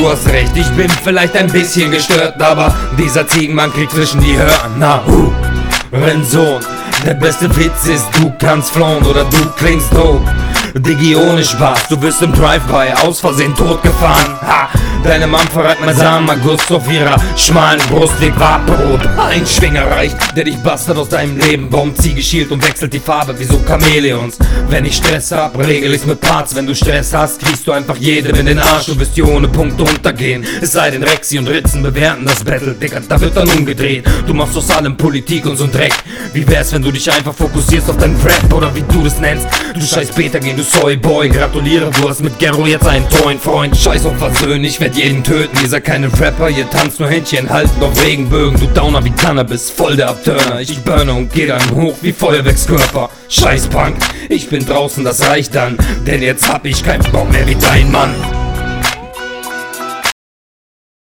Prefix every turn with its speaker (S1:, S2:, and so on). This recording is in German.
S1: du hast recht, ich bin vielleicht ein bisschen gestört, aber dieser Ziegenmann kriegt zwischen die Hörner. Rensohn, der beste Witz ist, du kannst flown oder du klingst dope. Diggi, ohne Spaß, du wirst im Drive-By aus Versehen totgefahren. Ha! Deine Mom verrät mein Samenerguss auf ihrer schmalen Brust liegt Vaporrot. Ein Schwinger reicht, der dich bastard aus deinem Leben. Baumziege schielt und wechselt die Farbe wie so Chamäleons. Wenn ich Stress hab, regel ich's mit Parts. Wenn du Stress hast, kriegst du einfach jedem in den Arsch. Du wirst hier ohne Punkte untergehen. Es sei denn, Rexy und Ritzen bewerten das Battle, Digga, da wird dann umgedreht. Du machst aus allem Politik und so'n Dreck. Wie wär's, wenn du dich einfach fokussierst auf deinen Rap oder wie du das nennst? Du scheiß Beta-Gehen, du Soyboy. Gratuliere, du hast mit Gero jetzt einen tollen Freund. Scheiß auf Versöhnen, ich werd jeden töten. Ihr seid keine Rapper, ihr tanzt nur Händchen halten auf Regenbögen. Du Downer wie Cannabis, voll der Abturner. Ich burne und geh dann hoch wie Feuerwerkskörper. Scheiß Punk, ich bin draußen, das reicht dann. Denn jetzt hab ich keinen Bock mehr wie dein Mann.